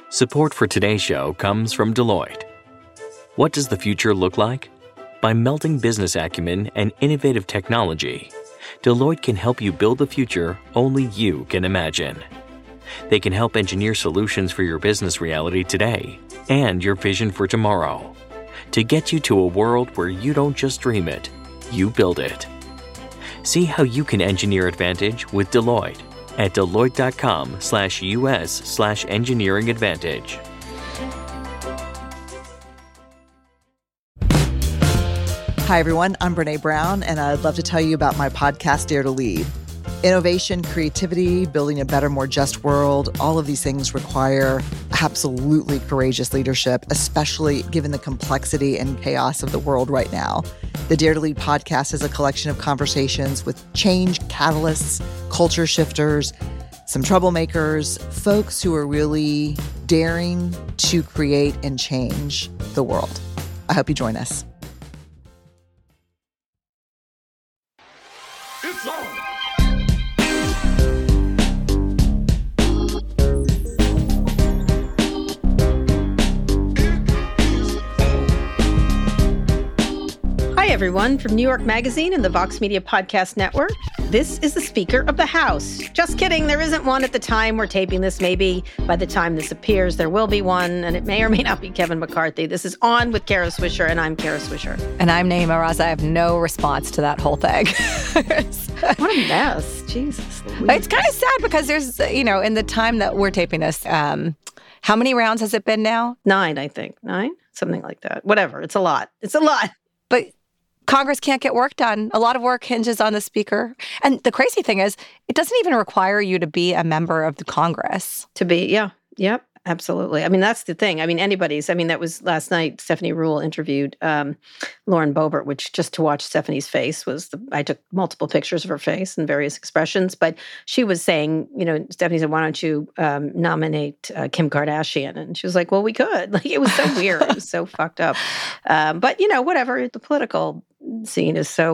Support for today's show comes from Deloitte. What does the future look like? By melding business acumen and innovative technology, Deloitte can help you build the future only you can imagine. They can help engineer solutions for your business reality today and your vision for tomorrow to get you to a world where you don't just dream it, you build it. See how you can engineer advantage with Deloitte at deloitte.com/US/engineering advantage. Hi, everyone. I'm Brene Brown, and I'd love to tell you about my podcast, Dare to Lead. Innovation, creativity, building a better, more just world, all of these things require absolutely courageous leadership, especially given the complexity and chaos of the world right now. The Dare to Lead podcast is a collection of conversations with change catalysts, culture shifters, some troublemakers, folks who are really daring to create and change the world. I hope you join us. It's on. Hi, everyone, from New York Magazine and the Vox Media Podcast Network. This is the Speaker of the House. Just kidding, there isn't one at the time we're taping this. Maybe by the time this appears, there will be one, and it may or may not be Kevin McCarthy. This is On with Kara Swisher, and I'm Kara Swisher. And I'm Naeema Raza. I have no response to that whole thing. What a mess. Jesus Louise. It's kind of sad because there's, in the time that we're taping this, how many rounds has it been now? 9, I think. 9? Something like that. Whatever. It's a lot. It's a lot. But Congress can't get work done. A lot of work hinges on the speaker. And the crazy thing is, it doesn't even require you to be a member of the Congress. To be, yeah. Yep. Absolutely. I mean, that's the thing. I mean, that was last night, Stephanie Ruhle interviewed Lauren Boebert, which just to watch Stephanie's face I took multiple pictures of her face and various expressions, but she was saying, Stephanie said, why don't you nominate Kim Kardashian? And she was like, well, we could. Like, it was so weird. It was so fucked up. But, whatever, the political scene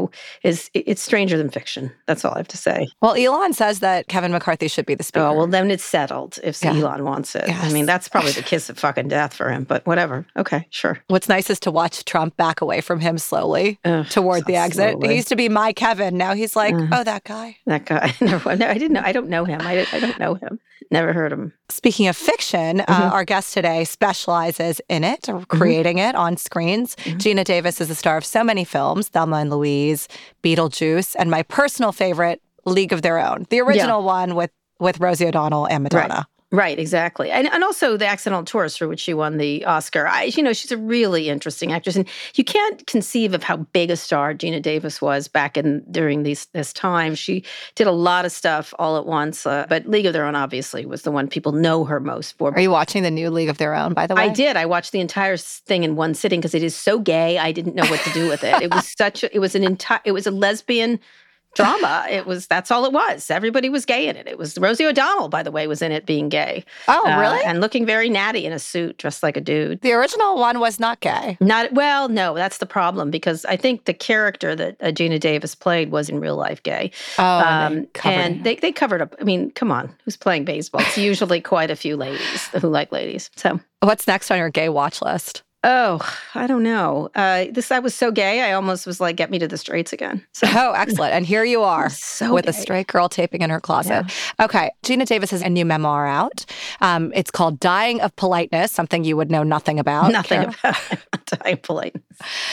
it's stranger than fiction. That's all I have to say. Well, Elon says that Kevin McCarthy should be the speaker. Oh, well, then it's settled if Elon wants it. Yes. I mean, that's probably the kiss of fucking death for him, but whatever. Okay, sure. What's nice is to watch Trump back away from him slowly toward the exit. Slowly. He used to be my Kevin. Now he's like, that guy. That guy. No, I didn't know. I don't know him. I don't know him. Never heard him. Speaking of fiction, our guest today specializes in it, or creating it on screens. Geena Davis is the star of so many films, Thelma and Louise, Beetlejuice, and my personal favorite, League of Their Own. The original one with Rosie O'Donnell and Madonna. Right, exactly. And also The Accidental Tourist, for which she won the Oscar. She's a really interesting actress. And you can't conceive of how big a star Geena Davis was back during this time. She did a lot of stuff all at once. But League of Their Own, obviously, was the one people know her most for. Are you watching the new League of Their Own, by the way? I did. I watched the entire thing in one sitting because it is so gay. I didn't know what to do with it. It was a lesbian drama. That's all it was. Everybody was gay in it. It was Rosie O'Donnell, by the way, was in it being gay. Oh, really? And looking very natty in a suit, dressed like a dude. The original one was not gay. No, that's the problem, because I think the character that Geena Davis played was in real life gay. Oh, they covered up. I mean, come on, who's playing baseball? It's usually quite a few ladies who like ladies. So, what's next on your gay watch list? Oh, I don't know. I was so gay, I almost was like, get me to the straights again. So. Oh, excellent. And here you are with gay. a straight girl taping in her closet. Yeah. Okay. Geena Davis has a new memoir out. It's called Dying of Politeness, something you would know nothing about. Nothing about Dying of Politeness.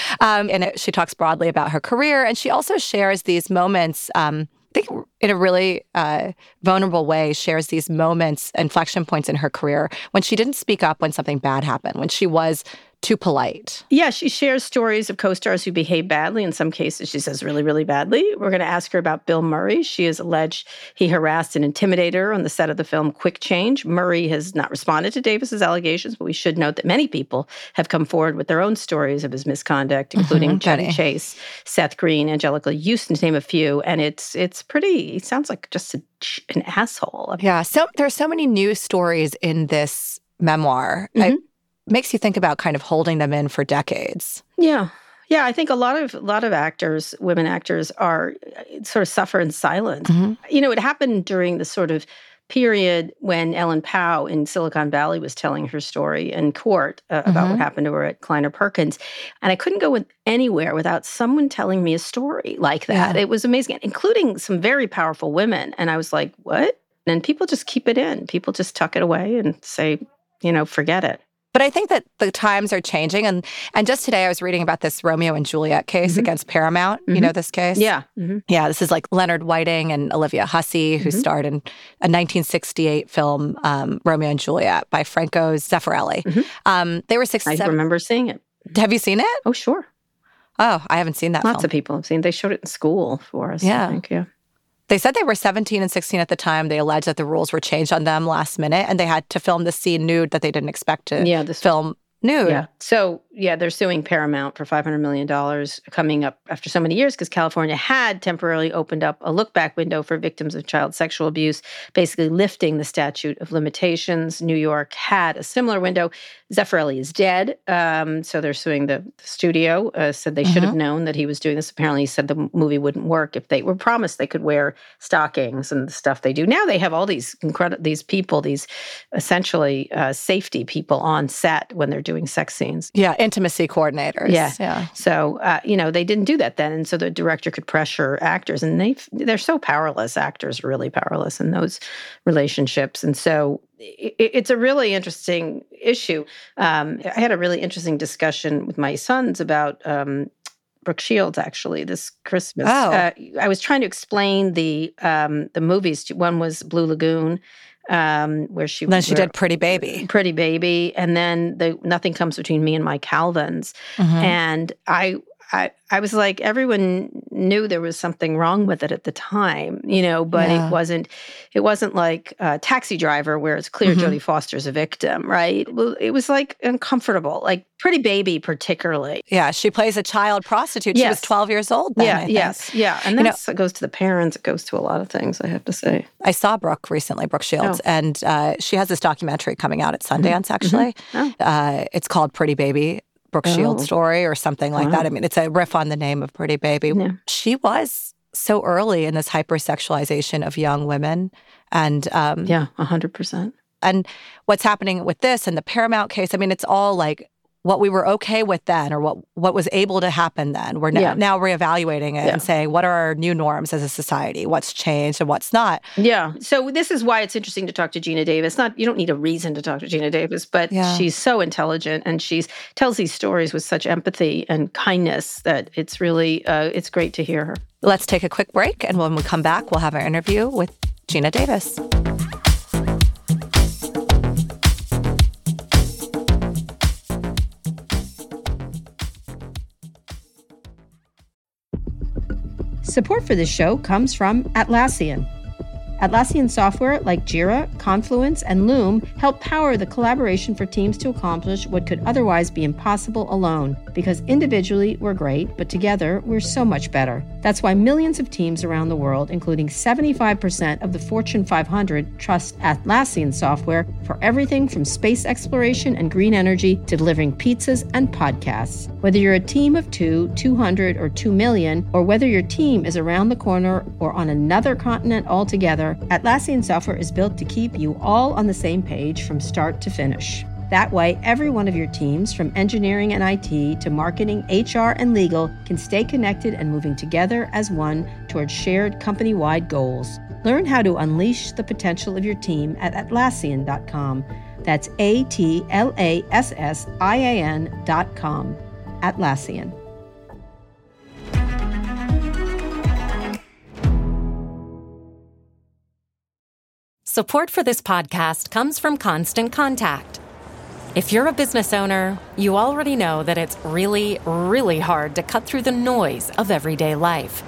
She talks broadly about her career, and she also shares these moments, I think in a really vulnerable way, shares these moments, inflection points in her career when she didn't speak up when something bad happened, when she was too polite. Yeah, she shares stories of co-stars who behave badly. In some cases, she says really, really badly. We're going to ask her about Bill Murray. She has alleged he harassed and intimidated her on the set of the film Quick Change. Murray has not responded to Davis's allegations, but we should note that many people have come forward with their own stories of his misconduct, including Chevy Chase, Seth Green, Angelica Houston, to name a few. And it sounds like just an asshole. Yeah, so there's so many news stories in this memoir. Makes you think about kind of holding them in for decades. Yeah. Yeah, I think a lot of actors, women actors, are sort of suffer in silence. It happened during the sort of period when Ellen Pao in Silicon Valley was telling her story in court about what happened to her at Kleiner Perkins. And I couldn't go anywhere without someone telling me a story like that. Yeah. It was amazing, including some very powerful women. And I was like, what? And people just keep it in. People just tuck it away and say, forget it. But I think that the times are changing. And just today I was reading about this Romeo and Juliet case against Paramount. You know this case? Yeah. Yeah, this is like Leonard Whiting and Olivia Hussey, who starred in a 1968 film, Romeo and Juliet, by Franco Zeffirelli. They were I remember seeing it. Have you seen it? Oh, sure. Oh, I haven't seen that Lots film. of people have seen it. They showed it in school for us, I think, yeah. They said they were 17 and 16 at the time. They alleged that the rules were changed on them last minute, and they had to film the scene nude that they didn't expect to film nude. Yeah. So, they're suing Paramount for $500 million coming up after so many years because California had temporarily opened up a look-back window for victims of child sexual abuse, basically lifting the statute of limitations. New York had a similar window. Zeffirelli is dead, so they're suing the studio, said they should have known that he was doing this. Apparently, he said the movie wouldn't work if they were promised they could wear stockings and the stuff they do. Now they have all these these people, these essentially safety people on set when they're doing sex scenes. Yeah, intimacy coordinators. Yeah. So, they didn't do that then. And so the director could pressure actors. And they're so powerless. Actors are really powerless in those relationships. And so it's a really interesting issue. I had a really interesting discussion with my sons about Brooke Shields, actually, this Christmas. Oh. I was trying to explain the movies. One was Blue Lagoon, where she did Pretty Baby, and then Nothing Comes Between Me and My Calvins. And I was like, everyone knew there was something wrong with it at the time, but it wasn't like Taxi Driver, where it's clear Jodie Foster's a victim, right? It was like uncomfortable, like Pretty Baby particularly. Yeah, she plays a child prostitute. She was 12 years old then, I think. Yeah. And it goes to the parents. It goes to a lot of things, I have to say. I saw Brooke Shields, and she has this documentary coming out at Sundance, actually. It's called Pretty Baby, Brooke Shields' story or something like that. I mean, it's a riff on the name of Pretty Baby. Yeah. She was so early in this hypersexualization of young women. And 100%. And what's happening with this and the Paramount case, I mean, it's all like what we were okay with then or what was able to happen then. We're now reevaluating it and saying, what are our new norms as a society? What's changed and what's not? Yeah. So this is why it's interesting to talk to Geena Davis. You don't need a reason to talk to Geena Davis, but she's so intelligent and she tells these stories with such empathy and kindness that it's really, it's great to hear her. Let's take a quick break. And when we come back, we'll have our interview with Geena Davis. Support for this show comes from Atlassian. Atlassian software like Jira, Confluence, and Loom help power the collaboration for teams to accomplish what could otherwise be impossible alone. Because individually, we're great, but together, we're so much better. That's why millions of teams around the world, including 75% of the Fortune 500, trust Atlassian software for everything from space exploration and green energy to delivering pizzas and podcasts. Whether you're a team of 2, 200, or 2 million, or whether your team is around the corner or on another continent altogether, Atlassian software is built to keep you all on the same page from start to finish. That way, every one of your teams, from engineering and IT to marketing, HR, and legal, can stay connected and moving together as one towards shared company-wide goals. Learn how to unleash the potential of your team at Atlassian.com. That's Atlassian.com. Atlassian. Support for this podcast comes from Constant Contact. If you're a business owner, you already know that it's really, really hard to cut through the noise of everyday life.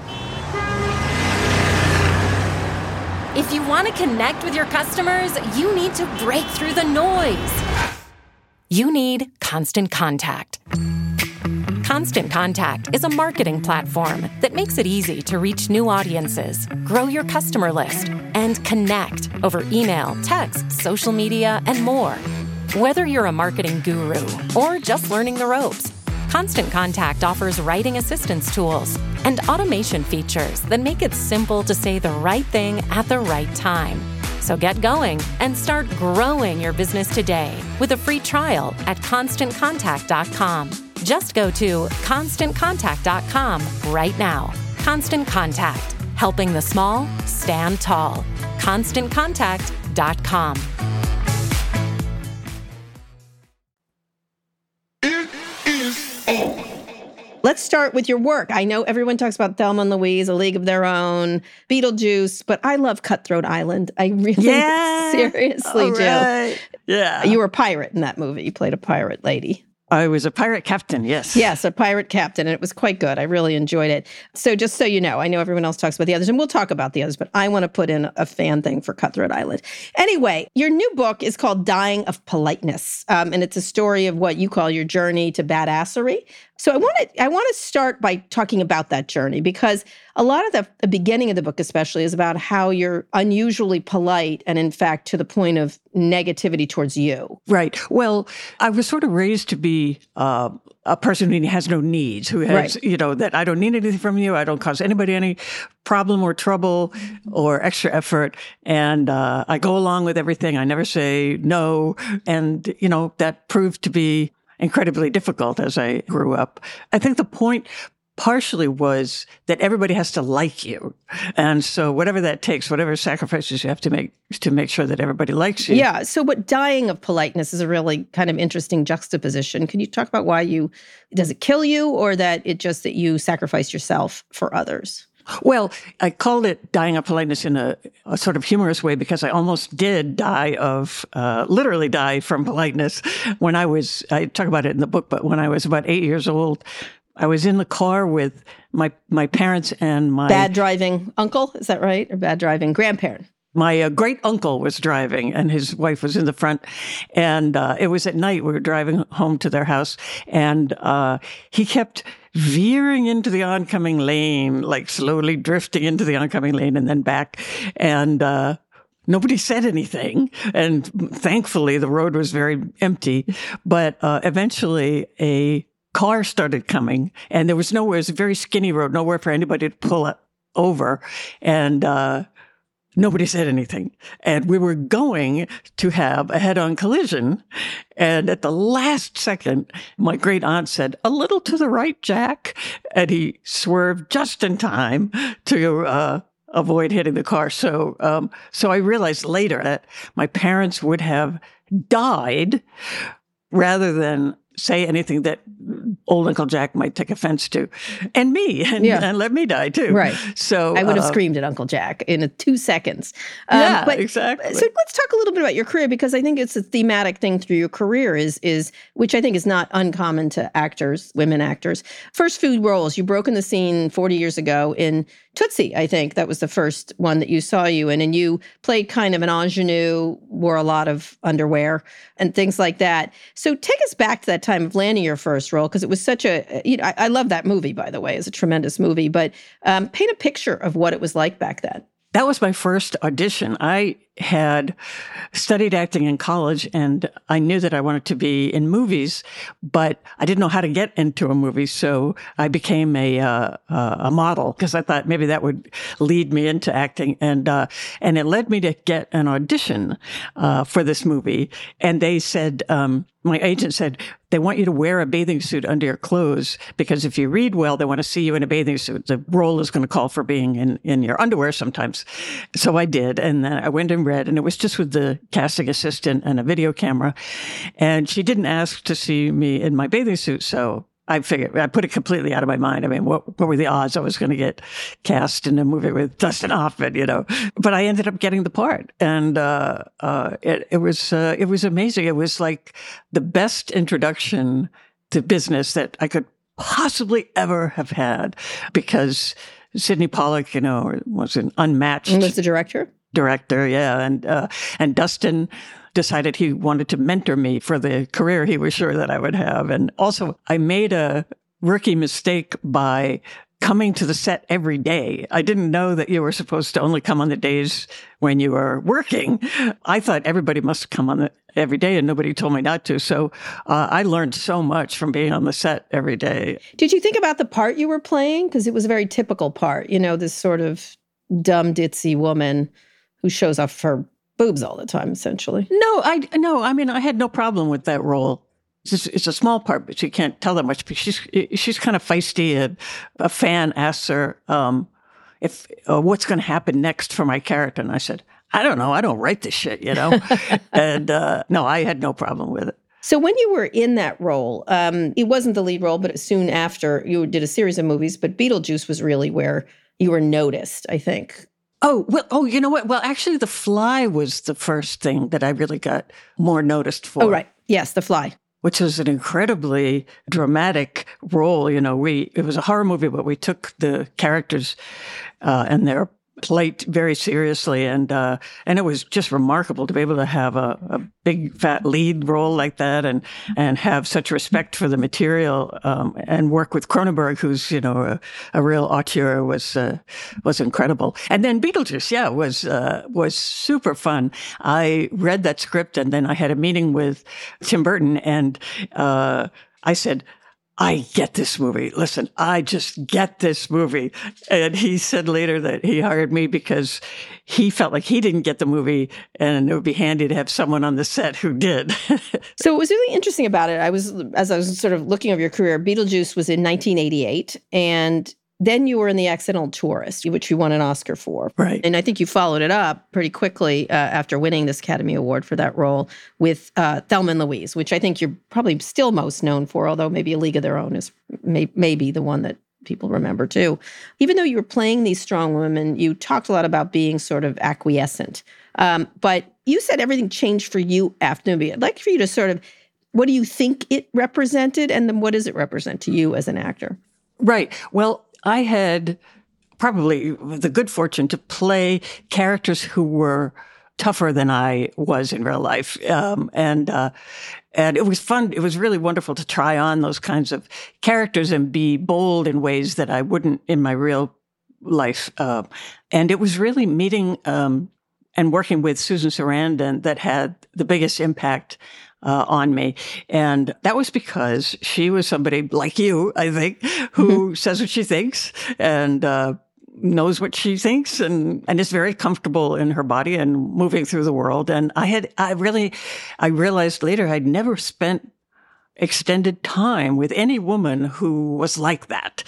If you want to connect with your customers, you need to break through the noise. You need Constant Contact. Constant Contact is a marketing platform that makes it easy to reach new audiences, grow your customer list, and connect over email, text, social media, and more. Whether you're a marketing guru or just learning the ropes, Constant Contact offers writing assistance tools and automation features that make it simple to say the right thing at the right time. So get going and start growing your business today with a free trial at ConstantContact.com. Just go to ConstantContact.com right now. Constant Contact, helping the small stand tall. ConstantContact.com. Let's start with your work. I know everyone talks about Thelma and Louise, A League of Their Own, Beetlejuice, but I love Cutthroat Island. I really seriously do. Yeah. You were a pirate in that movie. You played a pirate lady. I was a pirate captain, yes. Yes, a pirate captain, and it was quite good. I really enjoyed it. So just so you know, I know everyone else talks about the others, and we'll talk about the others, but I want to put in a fan thing for Cutthroat Island. Anyway, your new book is called Dying of Politeness, and it's a story of what you call your journey to badassery. So I want to start by talking about that journey, because a lot of the beginning of the book especially is about how you're unusually polite and in fact to the point of negativity towards you. Right. Well, I was sort of raised to be a person who has no needs, who has, that I don't need anything from you. I don't cause anybody any problem or trouble or extra effort. And I go along with everything. I never say no. And, that proved to be incredibly difficult as I grew up. I think the point partially was that everybody has to like you. And so whatever that takes, whatever sacrifices you have to make sure that everybody likes you. Yeah. So what dying of politeness is a really kind of interesting juxtaposition. Can you talk about why does it kill you, or that you sacrifice yourself for others? Well, I called it Dying of Politeness in a sort of humorous way because I almost did literally die from politeness when I talk about it in the book, but when I was about 8 years old, I was in the car with my parents and my... Bad driving uncle, is that right? Or bad driving grandparent? My great uncle was driving and his wife was in the front. And it was at night. We were driving home to their house. And he kept veering into the oncoming lane, like slowly drifting into the oncoming lane and then back. And nobody said anything. And thankfully, the road was very empty. But eventually, a car started coming. And it was a very skinny road, nowhere for anybody to pull over. And nobody said anything. And we were going to have a head-on collision. And at the last second, my great aunt said, "A little to the right, Jack." And he swerved just in time to avoid hitting the car. So I realized later that my parents would have died rather than say anything that old Uncle Jack might take offense to, and me, and let me die too. Right. So I would have screamed at Uncle Jack in 2 seconds. Exactly. So let's talk a little bit about your career, because I think it's a thematic thing through your career is which I think is not uncommon to actors, women actors. First few roles, you broke in the scene 40 years ago in Tootsie, I think. That was the first one that you saw you in. And you played kind of an ingenue, wore a lot of underwear and things like that. So take us back to that time of landing your first role, because it was such I love that movie, by the way. It's a tremendous movie. But paint a picture of what it was like back then. That was my first audition. I had studied acting in college, and I knew that I wanted to be in movies, but I didn't know how to get into a movie. So I became a model because I thought maybe that would lead me into acting. And it led me to get an audition for this movie. And they said, my agent said, they want you to wear a bathing suit under your clothes because if you read well, they want to see you in a bathing suit. The role is going to call for being in your underwear sometimes. So I did. And then I went and read, and it was just with the casting assistant and a video camera. And she didn't ask to see me in my bathing suit. So I figured, I put it completely out of my mind. I mean, what were the odds I was going to get cast in a movie with Dustin Hoffman, But I ended up getting the part. And it was amazing. It was like the best introduction to business that I could possibly ever have had, because Sidney Pollack, was an unmatched... And was the director, yeah. And Dustin decided he wanted to mentor me for the career he was sure that I would have. And also, I made a rookie mistake by coming to the set every day. I didn't know that you were supposed to only come on the days when you were working. I thought everybody must come on every day, and nobody told me not to. So I learned so much from being on the set every day. Did you think about the part you were playing? Because it was a very typical part, this sort of dumb, ditzy woman who shows off her boobs all the time, essentially. No. I mean, I had no problem with that role. It's a small part, but you can't tell that much. But she's kind of feisty. And a fan asks her if what's going to happen next for my character, and I said, I don't know. I don't write this shit, And no, I had no problem with it. So when you were in that role, it wasn't the lead role, but soon after you did a series of movies. But Beetlejuice was really where you were noticed, I think. Oh, you know what? Well, actually, The Fly was the first thing that I really got more noticed for. Oh, right. Yes, The Fly. Which was an incredibly dramatic role. It was a horror movie, but we took the characters and their plight very seriously, and it was just remarkable to be able to have a big fat lead role like that, and have such respect for the material, and work with Cronenberg, who's a real auteur, was incredible. And then Beetlejuice, was super fun. I read that script, and then I had a meeting with Tim Burton, and I said, I get this movie. Listen, I just get this movie. And he said later that he hired me because he felt like he didn't get the movie, and it would be handy to have someone on the set who did. So what was really interesting about it, as I was sort of looking over your career, Beetlejuice was in 1988, and then you were in The Accidental Tourist, which you won an Oscar for. Right. And I think you followed it up pretty quickly after winning this Academy Award for that role with Thelma and Louise, which I think you're probably still most known for, although maybe A League of Their Own is maybe the one that people remember too. Even though you were playing these strong women, you talked a lot about being sort of acquiescent. But you said everything changed for you after the movie. I'd like for you to sort of, what do you think it represented? And then what does it represent to you as an actor? Right. Well, I had probably the good fortune to play characters who were tougher than I was in real life. And it was fun. It was really wonderful to try on those kinds of characters and be bold in ways that I wouldn't in my real life. And it was really meeting and working with Susan Sarandon that had the biggest impact on me. And that was because she was somebody like you, I think, who says what she thinks and knows what she thinks and is very comfortable in her body and moving through the world. And I realized later I'd never spent extended time with any woman who was like that,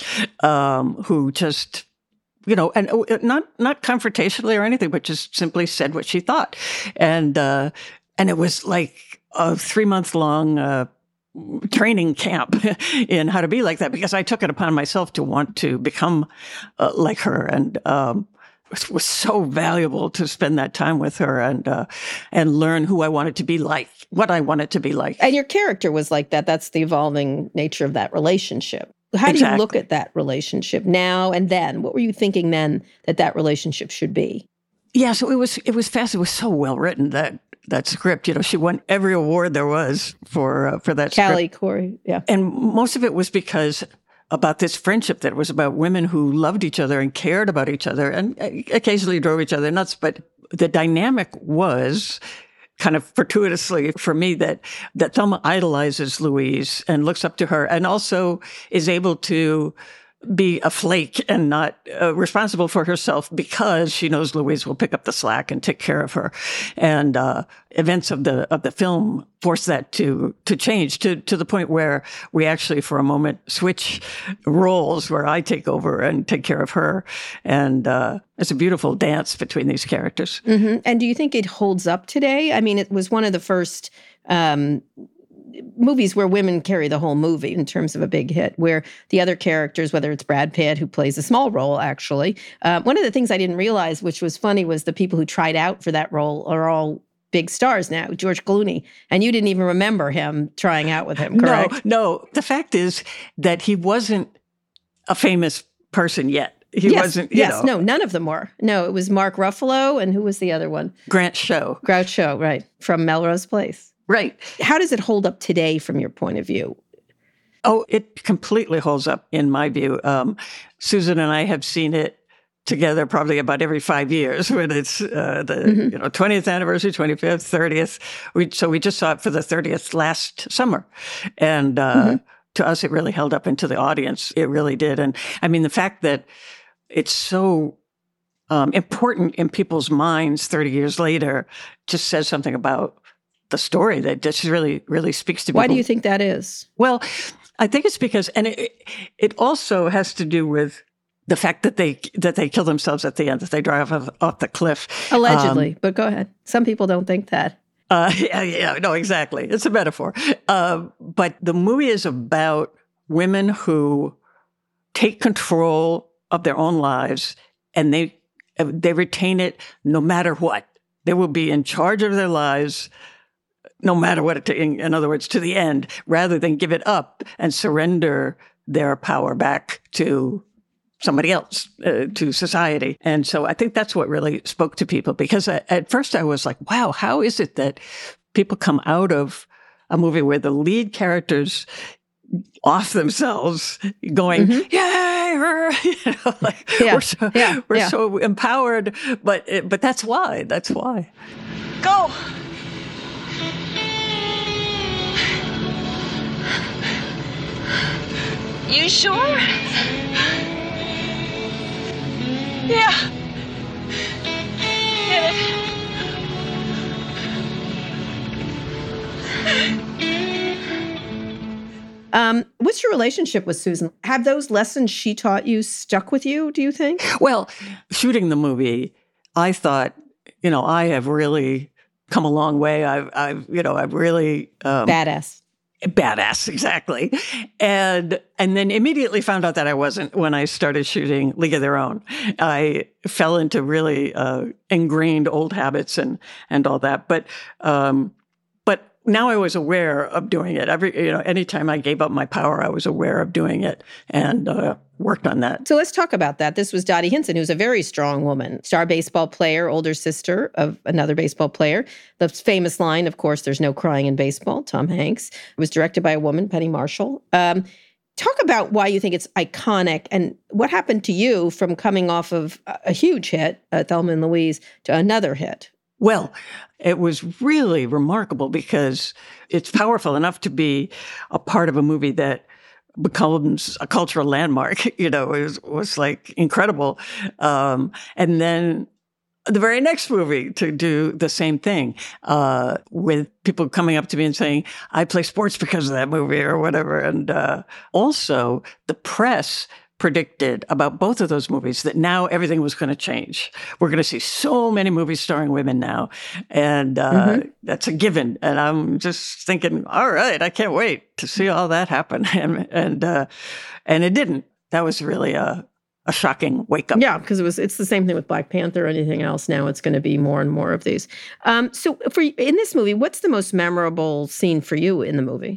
who just, and not confrontationally or anything, but just simply said what she thought. And it was like a 3-month-long training camp in how to be like that, because I took it upon myself to want to become like her, and it was so valuable to spend that time with her and learn who I wanted to be like, what I wanted to be like. And your character was like that. That's the evolving nature of that relationship. How do you look at that relationship now and then? What were you thinking then that relationship should be? Yeah, so it was fast. It was so well written, that script. She won every award there was for that Callie script. Corey, yeah. And most of it was because about this friendship that was about women who loved each other and cared about each other and occasionally drove each other nuts. But the dynamic was kind of fortuitously for me that Thelma idolizes Louise and looks up to her, and also is able to be a flake and not responsible for herself because she knows Louise will pick up the slack and take care of her. And events of the film force that to change to the point where we actually, for a moment, switch roles where I take over and take care of her. And it's a beautiful dance between these characters. Mm-hmm. And do you think it holds up today? I mean, it was one of the first movies where women carry the whole movie in terms of a big hit, where the other characters, whether it's Brad Pitt, who plays a small role, actually. One of the things I didn't realize, which was funny, was the people who tried out for that role are all big stars now. George Clooney. And you didn't even remember him trying out with him, correct? No. The fact is that he wasn't a famous person yet. He wasn't, no, none of them were. No, it was Mark Ruffalo, and who was the other one? Groucho, right, from Melrose Place. Right. How does it hold up today from your point of view? Oh, it completely holds up in my view. Susan and I have seen it together probably about every 5 years when it's the 20th anniversary, 25th, 30th. So we just saw it for the 30th last summer. And to us, it really held up, and to the audience, it really did. And I mean, the fact that it's so important in people's minds 30 years later just says something about the story that just really, really speaks to people. Why do you think that is? Well, I think it's because, and it also has to do with the fact that they kill themselves at the end, that they drive off the cliff. Allegedly, but go ahead. Some people don't think that. No, exactly. It's a metaphor. But the movie is about women who take control of their own lives, and they retain it no matter what. They will be in charge of their lives no matter what, in other words, to the end, rather than give it up and surrender their power back to somebody else, to society. And so I think that's what really spoke to people, because at first I was like, wow, how is it that people come out of a movie where the lead characters off themselves going, yay, we're so empowered, but that's why. Go. You sure? Yeah. Get it. What's your relationship with Susan? Have those lessons she taught you stuck with you, do you think? Well, shooting the movie, I thought, I have really come a long way. I've really Badass, exactly. And then immediately found out that I wasn't when I started shooting League of Their Own. I fell into really ingrained old habits and all that. But now I was aware of doing it. Anytime I gave up my power, I was aware of doing it and worked on that. So let's talk about that. This was Dottie Hinson, who's a very strong woman, star baseball player, older sister of another baseball player. The famous line, of course, "There's no crying in baseball," Tom Hanks. It was directed by a woman, Penny Marshall. Talk about why you think it's iconic and what happened to you from coming off of a huge hit, Thelma and Louise, to another hit. Well, it was really remarkable because it's powerful enough to be a part of a movie that becomes a cultural landmark. It was like incredible. And then the very next movie to do the same thing, with people coming up to me and saying, I play sports because of that movie or whatever. And also the press predicted about both of those movies that now everything was going to change. We're going to see so many movies starring women now. And that's a given. And I'm just thinking, all right, I can't wait to see all that happen. And it didn't. That was really a shocking wake up. Yeah, because it's the same thing with Black Panther or anything else. Now it's going to be more and more of these. So in this movie, what's the most memorable scene for you in the movie?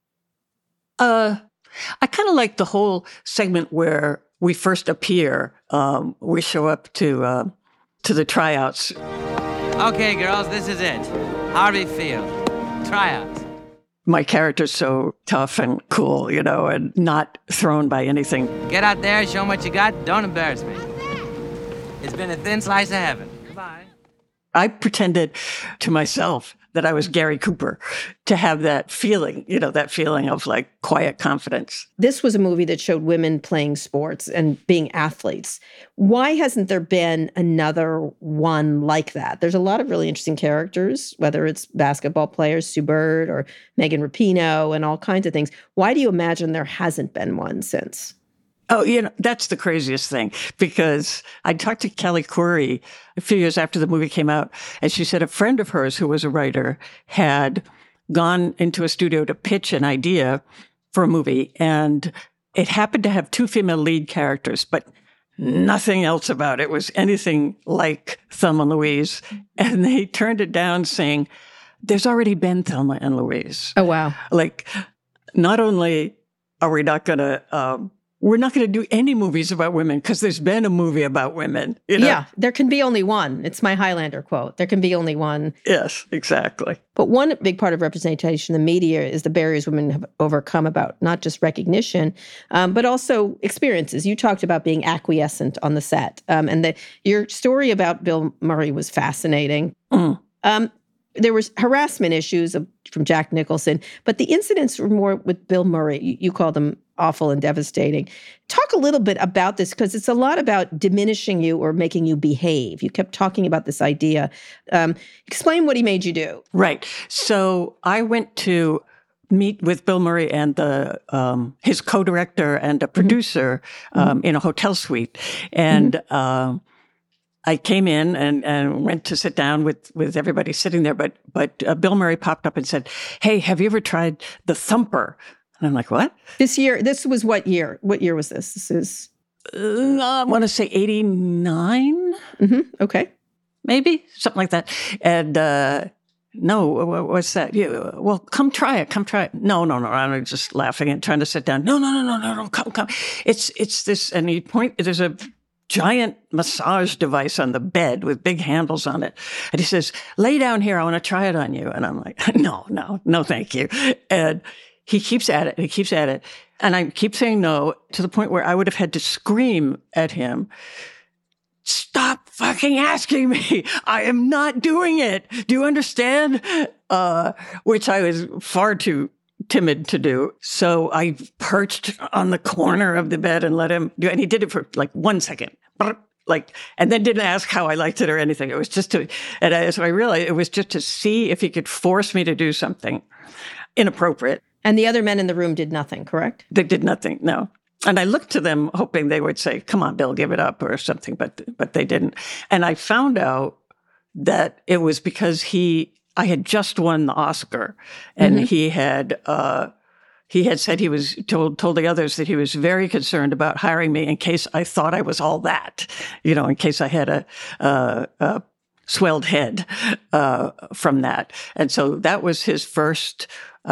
I kind of like the whole segment where we first appear. We show up to the tryouts. Okay, girls, this is it. Harvey Field. Tryouts. My character's so tough and cool, and not thrown by anything. Get out there, show 'em what you got. Don't embarrass me. It's been a thin slice of heaven. Goodbye. I pretended to myself that I was Gary Cooper, to have that feeling, that feeling of like quiet confidence. This was a movie that showed women playing sports and being athletes. Why hasn't there been another one like that? There's a lot of really interesting characters, whether it's basketball players, Sue Bird or Megan Rapinoe and all kinds of things. Why do you imagine there hasn't been one since? Oh, that's the craziest thing, because I talked to Kelly Currie a few years after the movie came out, and she said a friend of hers who was a writer had gone into a studio to pitch an idea for a movie, and it happened to have two female lead characters, but nothing else about it was anything like Thelma and Louise. And they turned it down saying, there's already been Thelma and Louise. Oh, wow. Like, not only are we not going to... we're not going to do any movies about women because there's been a movie about women. Yeah, there can be only one. It's my Highlander quote. There can be only one. Yes, exactly. But one big part of representation in the media is the barriers women have overcome about not just recognition, but also experiences. You talked about being acquiescent on the set. And your story about Bill Murray was fascinating. There was harassment issues from Jack Nicholson, but the incidents were more with Bill Murray. You call them awful and devastating. Talk a little bit about this, because it's a lot about diminishing you or making you behave. You kept talking about this idea. Explain what he made you do. Right. So I went to meet with Bill Murray and his co-director and a producer in a hotel suite. And I came in and went to sit down with everybody sitting there. But Bill Murray popped up and said, "Hey, have you ever tried the Thumper?" And I'm like, "What?" This was what year? What year was this? This is... I want to say 89. Okay. Maybe, something like that. And no, what's that? Yeah, well, come try it. Come try it. No. I'm just laughing and trying to sit down. No, come. It's this, and he there's a giant massage device on the bed with big handles on it. And he says, "Lay down here. I want to try it on you." And I'm like, no, thank you. And he keeps at it. And I keep saying no, to the point where I would have had to scream at him, "Stop fucking asking me. I am not doing it. Do you understand?" Which I was far too timid to do. So I perched on the corner of the bed and let him do it. And he did it for like 1 second. And then didn't ask how I liked it or anything. It was just so I realized it was just to see if he could force me to do something inappropriate. And the other men in the room did nothing, correct? They did nothing, no. And I looked to them hoping they would say, "Come on, Bill, give it up," or something, but they didn't. And I found out that it was because I had just won the Oscar, and he had said he was told the others that he was very concerned about hiring me in case I thought I was all that, in case I had a swelled head from that. And so that was his first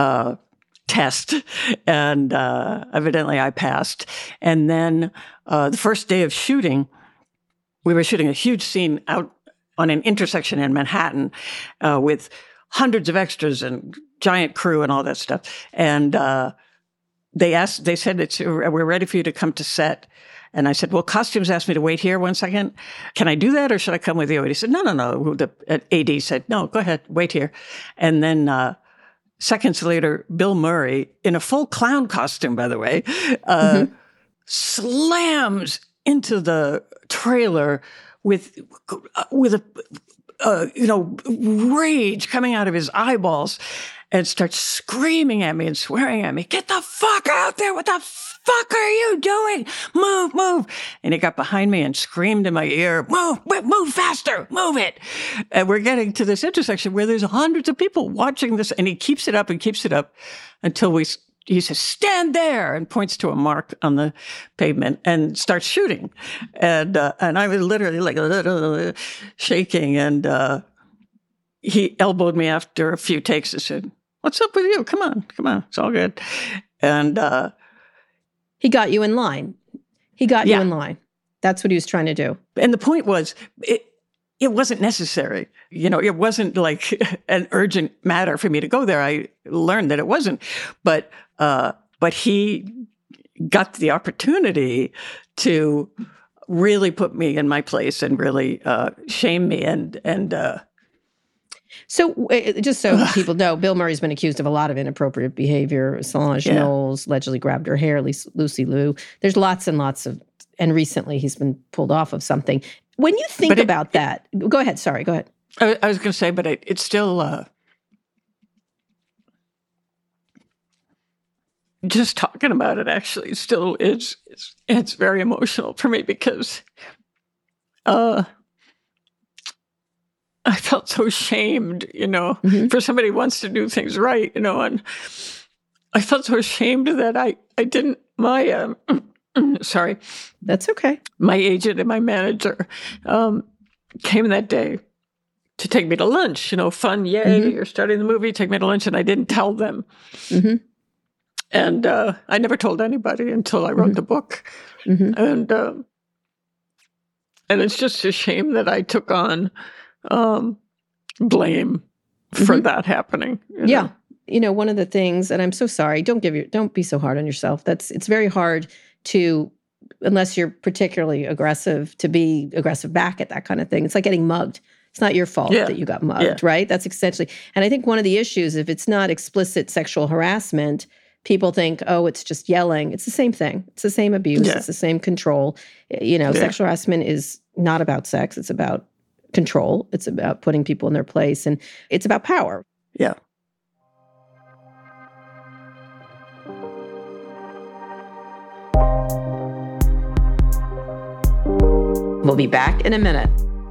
test, and evidently I passed. And then the first day of shooting, we were shooting a huge scene out on an intersection in Manhattan with hundreds of extras and giant crew and all that stuff. And they said, "We're ready for you to come to set." And I said, "Well, costumes asked me to wait here 1 second. Can I do that, or should I come with you?" And he said, No. The AD said, "No, go ahead, wait here." And then seconds later, Bill Murray, in a full clown costume, by the way, slams into the trailer with rage coming out of his eyeballs, and starts screaming at me and swearing at me, "Get the fuck out there! What the fuck are you doing? Move!" And he got behind me and screamed in my ear, move faster, move it." And we're getting to this intersection where there's hundreds of people watching this, and he keeps it up until he says, "Stand there," and points to a mark on the pavement and starts shooting. And I was literally like shaking, and he elbowed me after a few takes and said, "What's up with you? Come on, it's all good." And he got you in line. You in line. That's what he was trying to do. And the point was, it wasn't necessary. It wasn't like an urgent matter for me to go there. I learned that it wasn't. But he got the opportunity to really put me in my place and really shame me and So just so people know, Bill Murray's been accused of a lot of inappropriate behavior. Solange Knowles allegedly grabbed her hair, Lucy Liu. There's lots and lots of, and recently he's been pulled off of something. When you think about that, go ahead. Sorry, go ahead. I was going to say, but it's still, just talking about it actually still it's very emotional for me, because I felt so shamed, for somebody who wants to do things right, and I felt so ashamed that I didn't, sorry. That's okay. My agent and my manager came that day to take me to lunch, fun, yay, you're starting the movie, take me to lunch, and I didn't tell them. And I never told anybody until I wrote the book. And it's just a shame that I took on blame for that happening. Yeah. One of the things, and I'm so sorry, don't be so hard on yourself. It's very hard to, unless you're particularly aggressive, to be aggressive back at that kind of thing. It's like getting mugged. It's not your fault that you got mugged, right? That's essentially, and I think one of the issues, if it's not explicit sexual harassment, people think, oh, it's just yelling. It's the same thing. It's the same abuse. Yeah. It's the same control. Sexual harassment is not about sex. It's about control. It's about putting people in their place, and it's about power. Yeah. We'll be back in a minute.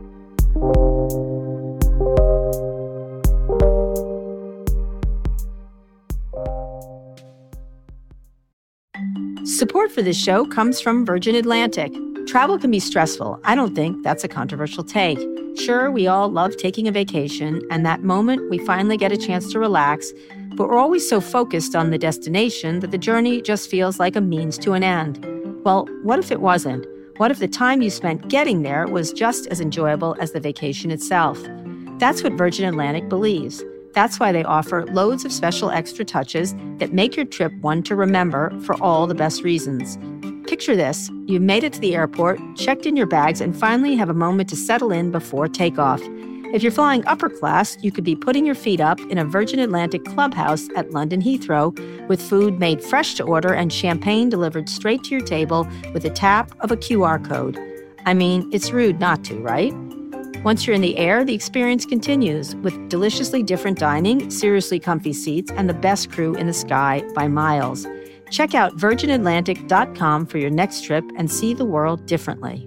Support for this show comes from Virgin Atlantic. Travel can be stressful. I don't think that's a controversial take. Sure, we all love taking a vacation, and that moment we finally get a chance to relax, but we're always so focused on the destination that the journey just feels like a means to an end. Well, what if it wasn't? What if the time you spent getting there was just as enjoyable as the vacation itself? That's what Virgin Atlantic believes. That's why they offer loads of special extra touches that make your trip one to remember for all the best reasons. Picture this. You've made it to the airport, checked in your bags, and finally have a moment to settle in before takeoff. If you're flying upper class, you could be putting your feet up in a Virgin Atlantic clubhouse at London Heathrow with food made fresh to order and champagne delivered straight to your table with a tap of a QR code. I mean, it's rude not to, right? Once you're in the air, the experience continues with deliciously different dining, seriously comfy seats, and the best crew in the sky by miles. Check out virginatlantic.com for your next trip and see the world differently.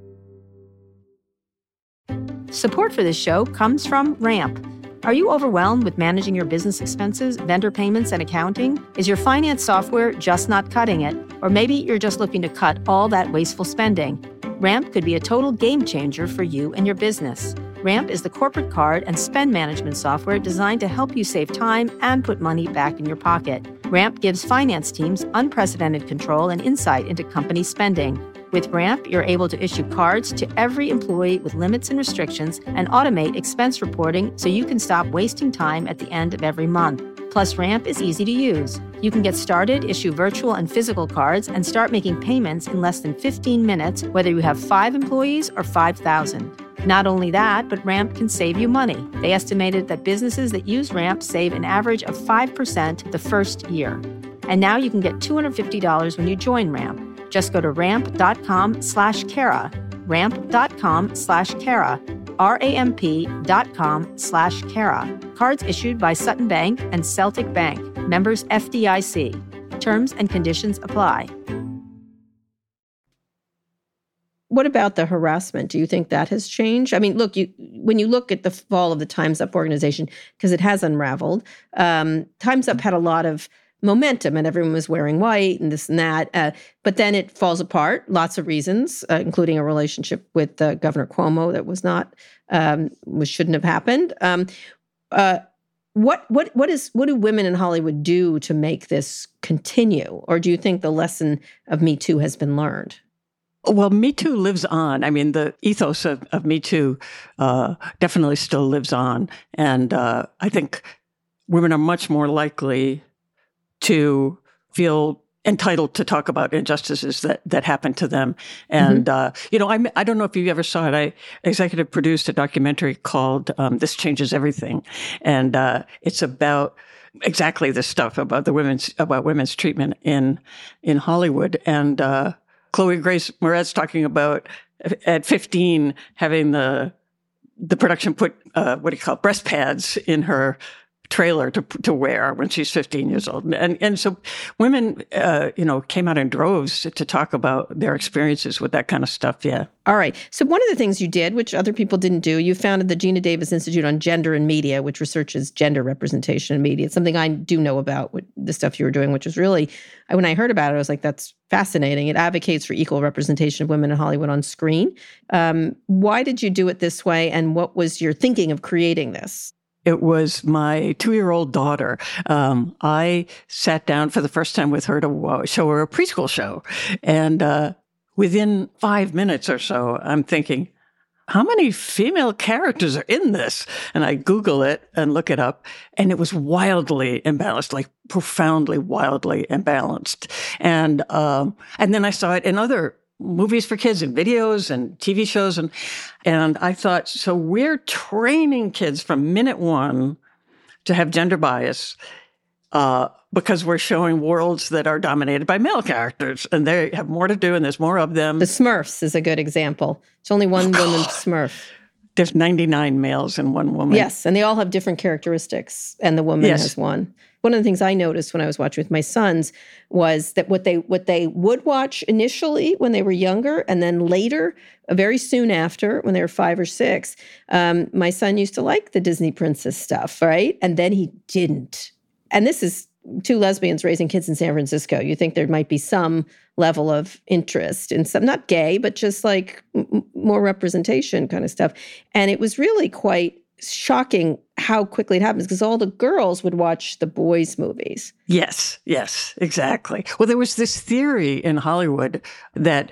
Support for this show comes from Ramp. Are you overwhelmed with managing your business expenses, vendor payments, and accounting? Is your finance software just not cutting it? Or maybe you're just looking to cut all that wasteful spending. Ramp could be a total game changer for you and your business. Ramp is the corporate card and spend management software designed to help you save time and put money back in your pocket. Ramp gives finance teams unprecedented control and insight into company spending. With Ramp, you're able to issue cards to every employee with limits and restrictions and automate expense reporting so you can stop wasting time at the end of every month. Plus, Ramp is easy to use. You can get started, issue virtual and physical cards, and start making payments in less than 15 minutes, whether you have 5 employees or 5,000. Not only that, but Ramp can save you money. They estimated that businesses that use Ramp save an average of 5% the first year. And now you can get $250 when you join Ramp. Just go to ramp.com/Kara, ramp.com/Kara, ramp.com/Kara. Cards issued by Sutton Bank and Celtic Bank, members FDIC. Terms and conditions apply. What about the harassment? Do you think that has changed? I mean, look, when you look at the fall of the Time's Up organization, because it has unraveled, Time's Up had a lot of momentum and everyone was wearing white and this and that. But then it falls apart, lots of reasons, including a relationship with Governor Cuomo that was not, shouldn't have happened. What do women in Hollywood do to make this continue? Or do you think the lesson of Me Too has been learned? Well, Me Too lives on. I mean, the ethos of Me Too definitely still lives on. And I think women are much more likely to feel entitled to talk about injustices that happen to them. And, I don't know if you ever saw it. I executive produced a documentary called This Changes Everything. And it's about exactly this stuff, about women's treatment in Hollywood. And Chloe Grace Moretz talking about at 15 having the production put breast pads in her trailer to wear when she's 15 years old. And so women, came out in droves to talk about their experiences with that kind of stuff. Yeah. All right. So one of the things you did, which other people didn't do, you founded the Geena Davis Institute on Gender and Media, which researches gender representation in media. It's something I do know about with the stuff you were doing, which was really, when I heard about it, I was like, that's fascinating. It advocates for equal representation of women in Hollywood on screen. Why did you do it this way? And what was your thinking of creating this? It was my 2-year-old daughter. I sat down for the first time with her to show her a preschool show. And within 5 minutes or so, I'm thinking, how many female characters are in this? And I Google it and look it up. And it was wildly imbalanced, like profoundly, wildly imbalanced. And then I saw it in other movies for kids and videos and TV shows. And I thought, so we're training kids from minute one to have gender bias. because we're showing worlds that are dominated by male characters, and they have more to do, and there's more of them. The Smurfs is a good example. It's only one woman Smurf. There's 99 males and one woman. Yes, and they all have different characteristics, and the woman has one. One of the things I noticed when I was watching with my sons was that what they would watch initially when they were younger, and then later, very soon after, when they were 5 or 6, my son used to like the Disney princess stuff, right? And then he didn't. And this is 2 lesbians raising kids in San Francisco. You think there might be some level of interest in some, not gay, but just like more representation kind of stuff. And it was really quite shocking how quickly it happens, because all the girls would watch the boys' movies. Yes, exactly. Well, there was this theory in Hollywood that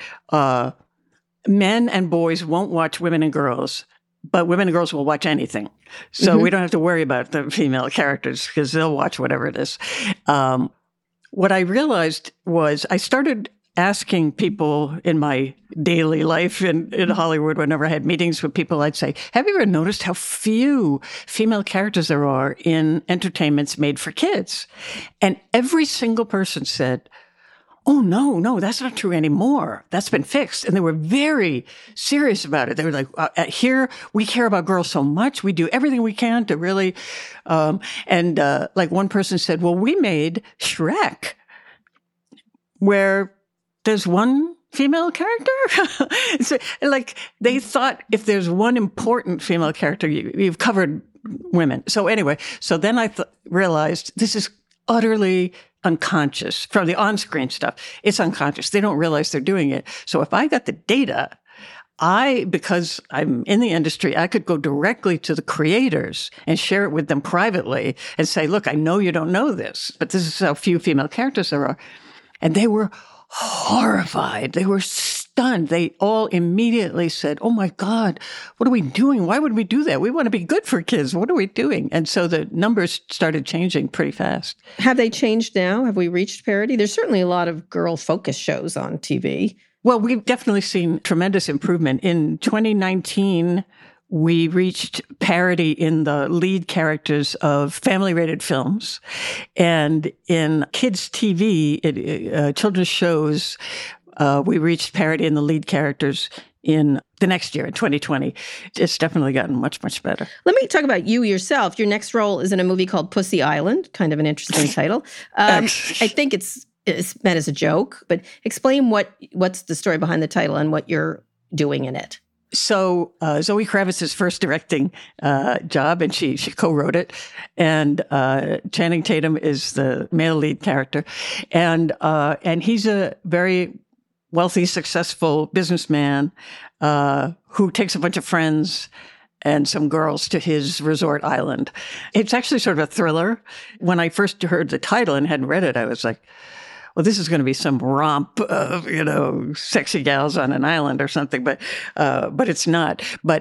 men and boys won't watch women and girls, but women and girls will watch anything. So we don't have to worry about the female characters because they'll watch whatever it is. What I realized was I started asking people in my daily life in Hollywood, whenever I had meetings with people, I'd say, have you ever noticed how few female characters there are in entertainments made for kids? And every single person said, oh, no, that's not true anymore. That's been fixed. And they were very serious about it. They were like, here, we care about girls so much. We do everything we can to really, like one person said, well, we made Shrek, where there's one female character. So, like, they thought if there's one important female character, you've covered women. So anyway, then I realized this is utterly unconscious from the on-screen stuff. It's unconscious. They don't realize they're doing it. So if I got the data, because I'm in the industry, I could go directly to the creators and share it with them privately and say, look, I know you don't know this, but this is how few female characters there are. And they were horrified. They were stunned. They all immediately said, oh my God, what are we doing? Why would we do that? We want to be good for kids. What are we doing? And so the numbers started changing pretty fast. Have they changed now? Have we reached parity? There's certainly a lot of girl-focused shows on TV. Well, we've definitely seen tremendous improvement. In 2019, we reached parity in the lead characters of family-rated films. And in kids' TV, children's shows, we reached parity in the lead characters in the next year, in 2020. It's definitely gotten much, much better. Let me talk about you yourself. Your next role is in a movie called Pussy Island, kind of an interesting title. I think it's meant as a joke, but explain what's the story behind the title and what you're doing in it. So Zoe Kravitz's first directing job, and she co-wrote it, and Channing Tatum is the male lead character, and he's a very wealthy, successful businessman who takes a bunch of friends and some girls to his resort island. It's actually sort of a thriller. When I first heard the title and hadn't read it, I was like, well, this is going to be some romp of, sexy gals on an island or something, but it's not. But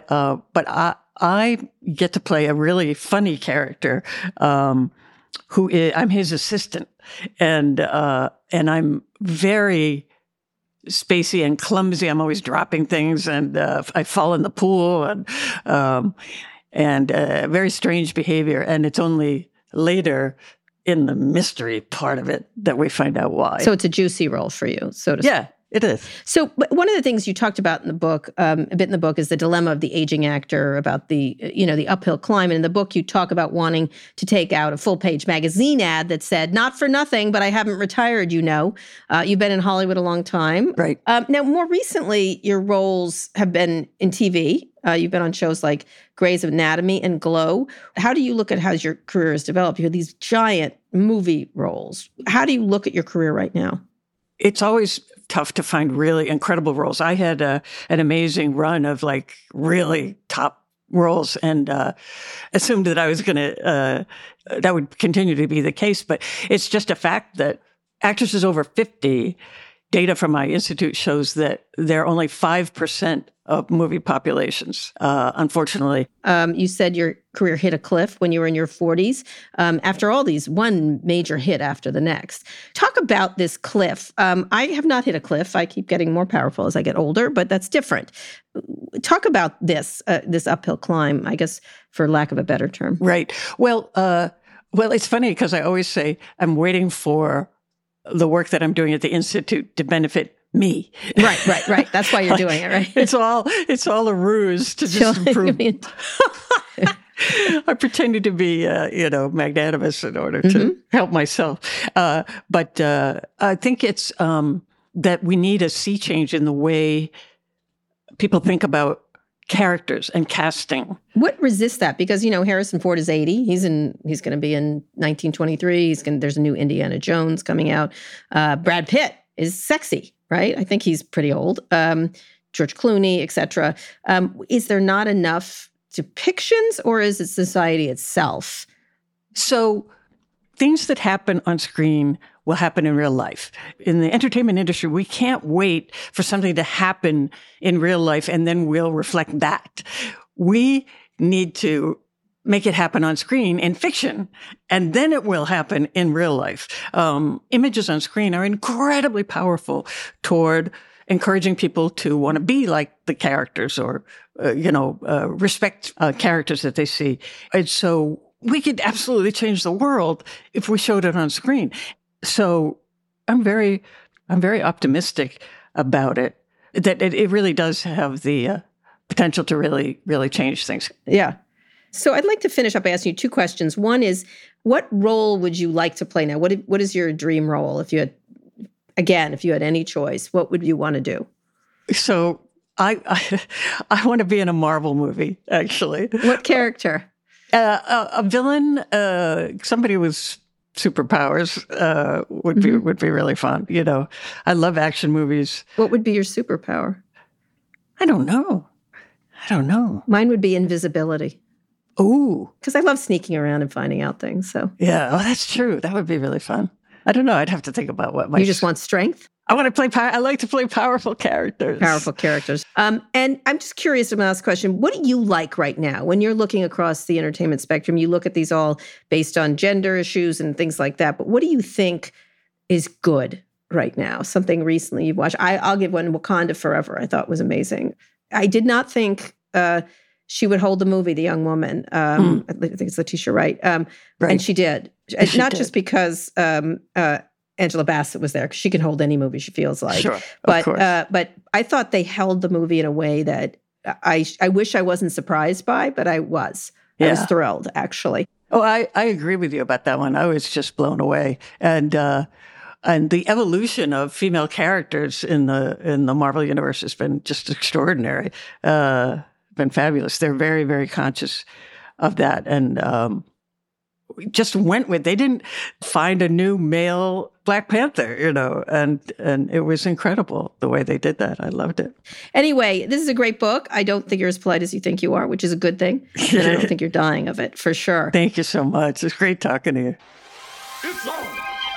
I get to play a really funny character, I'm his assistant, and I'm very spacey and clumsy. I'm always dropping things, and I fall in the pool, and very strange behavior. And it's only later in the mystery part of it that we find out why. So it's a juicy role for you, so to speak. Yeah, it is. So one of the things you talked about in the book, a bit in the book, is the dilemma of the aging actor, about the uphill climb. And in the book, you talk about wanting to take out a full-page magazine ad that said, not for nothing, but I haven't retired, You've been in Hollywood a long time. Right. Now, more recently, your roles have been in TV. You've been on shows like Grey's Anatomy and Glow. How do you look at how your career has developed? You have these giant movie roles. How do you look at your career right now? It's always tough to find really incredible roles. I had an amazing run of like really top roles and assumed that I was going to, that would continue to be the case. But it's just a fact that actresses over 50, data from my institute shows that they're only 5% of movie populations, unfortunately. You said your career hit a cliff when you were in your 40s. After all these, one major hit after the next. Talk about this cliff. I have not hit a cliff. I keep getting more powerful as I get older, but that's different. Talk about this uphill climb, I guess, for lack of a better term. Right. Well, Well, it's funny because I always say I'm waiting for the work that I'm doing at the Institute to benefit me. Right. That's why you're doing it, right? It's all a ruse to just improve. I'm pretending to be, magnanimous in order to help myself. But I think it's that we need a sea change in the way people think about characters and casting. What resists that? Because, Harrison Ford is 80. He's going to be in 1923. There's a new Indiana Jones coming out. Brad Pitt is sexy, right? I think he's pretty old. George Clooney, et cetera. Is there not enough depictions, or is it society itself? So things that happen on screen will happen in real life. In the entertainment industry, we can't wait for something to happen in real life and then we'll reflect that. We need to make it happen on screen in fiction, and then it will happen in real life. Images on screen are incredibly powerful toward encouraging people to want to be like the characters or, respect characters that they see. And so we could absolutely change the world if we showed it on screen. So I'm very optimistic about it, that it really does have the potential to really, really change things. Yeah. So I'd like to finish up by asking you two questions. One is, what role would you like to play now? What is your dream role? If you had any choice, what would you want to do? So I want to be in a Marvel movie, actually. What character? A villain, somebody with superpowers would be really fun. I love action movies. What would be your superpower? I don't know. Mine would be invisibility. Ooh. Because I love sneaking around and finding out things. So yeah, that's true. That would be really fun. I don't know. I'd have to think about what my... You just want strength? I want to play... I like to play powerful characters. And I'm just curious, my last question. What do you like right now? When you're looking across the entertainment spectrum, you look at these all based on gender issues and things like that. But what do you think is good right now? Something recently you've watched? I'll give one, Wakanda Forever. I thought was amazing. I did not think... she would hold the movie, The Young Woman. I think it's Letitia Wright. Right. And she did. Not just because Angela Bassett was there, because she can hold any movie she feels like. Sure, but I thought they held the movie in a way that I wish I wasn't surprised by, but I was. Yeah. I was thrilled, actually. Oh, I agree with you about that one. I was just blown away. And the evolution of female characters in the Marvel universe has been just extraordinary. Been fabulous. They're very, very conscious of that. And just went with, they didn't find a new male Black Panther, and it was incredible the way they did that. I loved it. Anyway, this is a great book. I don't think you're as polite as you think you are, which is a good thing. And I don't think you're dying of it, for sure. Thank you so much. It's great talking to you. It's on.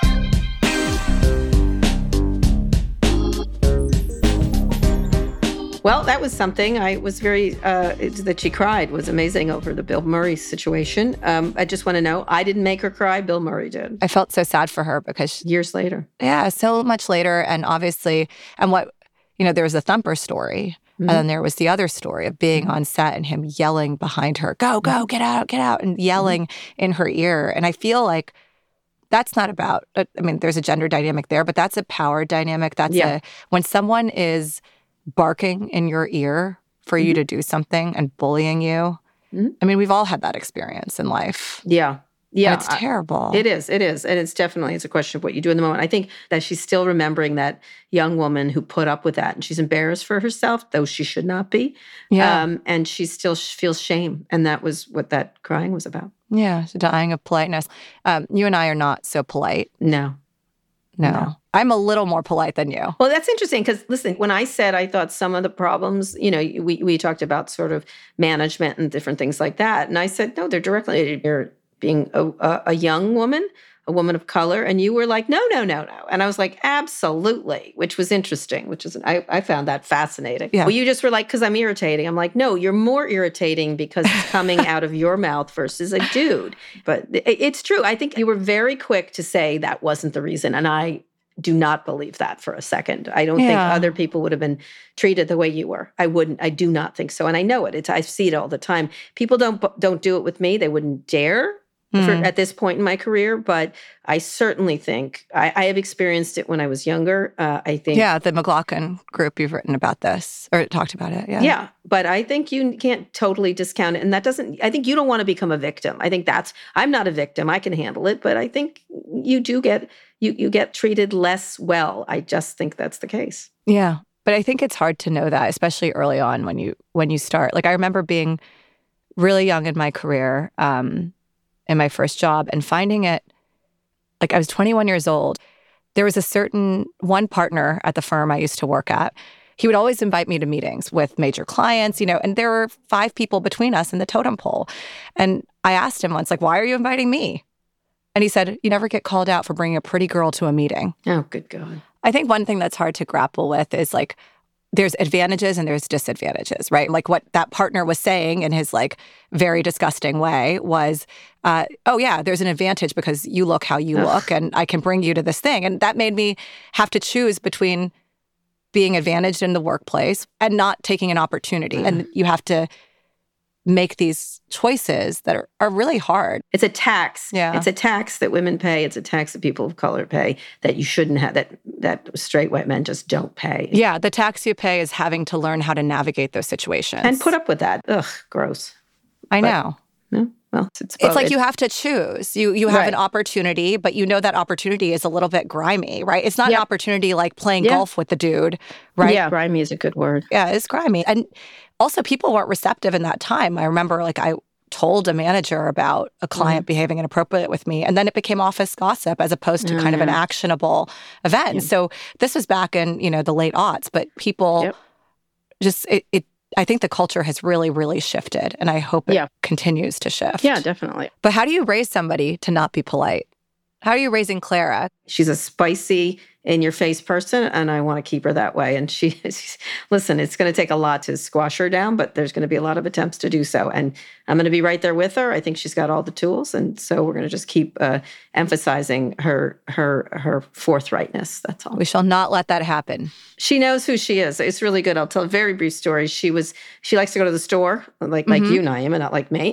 Well, that was something. I was very, that she cried was amazing over the Bill Murray situation. I just want to know, I didn't make her cry, Bill Murray did. I felt so sad for her because... Years later. Yeah, so much later. And obviously, there was a Thumper story. Mm-hmm. And then there was the other story of being on set and him yelling behind her, go, get out, and yelling in her ear. And I feel like that's not about, there's a gender dynamic there, but that's a power dynamic. That's when someone is barking in your ear for you to do something and bullying you. Mm-hmm. We've all had that experience in life. Yeah. And it's terrible. It is. And it's a question of what you do in the moment. I think that she's still remembering that young woman who put up with that, and she's embarrassed for herself, though she should not be. Yeah. And she still feels shame. And that was what that crying was about. Yeah. So dying of politeness. You and I are not so polite. No. I'm a little more polite than you. Well, that's interesting because, listen, when I said I thought some of the problems, we talked about sort of management and different things like that. And I said, no, they're directly, you're being a young woman, a woman of color. And you were like, no. And I was like, absolutely, which was interesting, I found that fascinating. Yeah. Well, you just were like, because I'm irritating. I'm like, no, you're more irritating because it's coming out of your mouth versus a dude. But it's true. I think you were very quick to say that wasn't the reason. And I do not believe that for a second. I don't think other people would have been treated the way you were. I do not think so. And I know it. I see it all the time. People don't do it with me. They wouldn't dare at this point in my career, but I certainly think I have experienced it when I was younger. I think, the McLaughlin group, you've written about this or talked about it. Yeah, but I think you can't totally discount it, and that doesn't. I think you don't want to become a victim. I think I'm not a victim. I can handle it, but I think you do get you get treated less well. I just think that's the case. Yeah, but I think it's hard to know that, especially early on when you start. Like I remember being really young in my career. In my first job and finding it, like I was 21 years old. There was one partner at the firm I used to work at. He would always invite me to meetings with major clients, and there were 5 people between us in the totem pole. And I asked him once, like, why are you inviting me? And he said, you never get called out for bringing a pretty girl to a meeting. Oh, good God. I think one thing that's hard to grapple with is like, there's advantages and there's disadvantages, right? Like what that partner was saying in his like very disgusting way was, oh yeah, there's an advantage because you look how you look and I can bring you to this thing. And that made me have to choose between being advantaged in the workplace and not taking an opportunity. And you have to make these choices that are really hard. It's a tax. Yeah. It's a tax that women pay. It's a tax that people of color pay that you shouldn't have, that straight white men just don't pay. Yeah, the tax you pay is having to learn how to navigate those situations. And put up with that. Ugh, gross. I know. No? Well, it's like you have to choose. You have an opportunity, but you know that opportunity is a little bit grimy, right? It's not an opportunity like playing golf with the dude, right? Yeah, grimy is a good word. Yeah, it's grimy. And also people weren't receptive in that time. I remember like I told a manager about a client behaving inappropriate with me, and then it became office gossip as opposed to kind of an actionable event. Yeah. So this was back in, the late aughts, but people just, I think the culture has really, really shifted, and I hope it continues to shift. Yeah, definitely. But how do you raise somebody to not be polite? How are you raising Clara? She's a spicy, in-your-face person, and I want to keep her that way. And she's listen, it's going to take a lot to squash her down, but there's going to be a lot of attempts to do so. And I'm going to be right there with her. I think she's got all the tools, and so we're going to just keep emphasizing her forthrightness. That's all. We shall not let that happen. She knows who she is. It's really good. I'll tell a very brief story. She likes to go to the store, like you, Naima, not like me.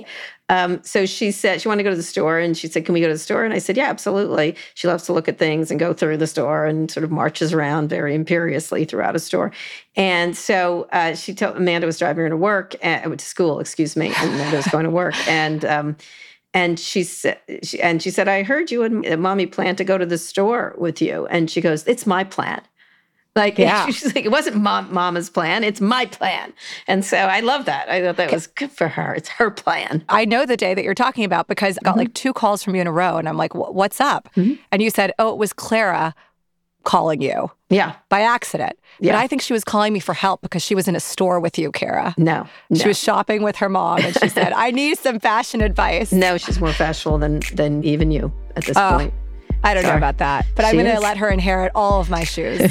So she said she wanted to go to the store, and she said, "Can we go to the store?" And I said, "Yeah, absolutely." She loves to look at things and go through the store and sort of marches around very imperiously throughout a store. And so she told Amanda was driving her to work, to school, excuse me. And Amanda was going to work, and she said, "I heard you and Mommy plan to go to the store with you." And she goes, "It's my plan." She's like, it wasn't Mama's plan, it's my plan. And so I love that. I thought that was good for her. It's her plan. I know the day that you're talking about because I got like 2 calls from you in a row, and I'm like, what's up? And you said, oh, it was Clara calling you. Yeah. By accident. Yeah. But I think she was calling me for help because she was in a store with you, Kara. No. She was shopping with her mom, and she said, I need some fashion advice. No, she's more fashionable than even you at this point. I don't know about that. But I'm going to let her inherit all of my shoes.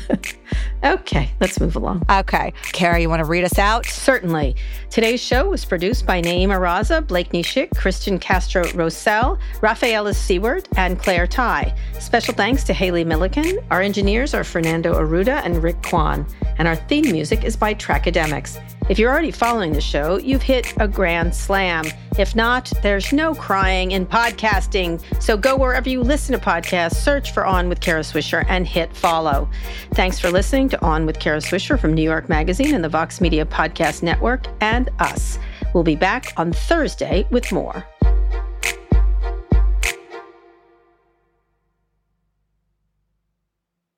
Okay, let's move along. Okay. Kara, you want to read us out? Certainly. Today's show was produced by Naima Raza, Blakeney Schick, Christian Castro-Rosell, Rafaela Seward, and Claire Ty. Special thanks to Haley Milliken. Our engineers are Fernando Arruda and Rick Kwan. And our theme music is by Trackademics. If you're already following the show, you've hit a grand slam. If not, there's no crying in podcasting. So go wherever you listen to podcasts, search for On with Kara Swisher, and hit follow. Thanks for listening to On with Kara Swisher from New York Magazine and the Vox Media Podcast Network and us. We'll be back on Thursday with more.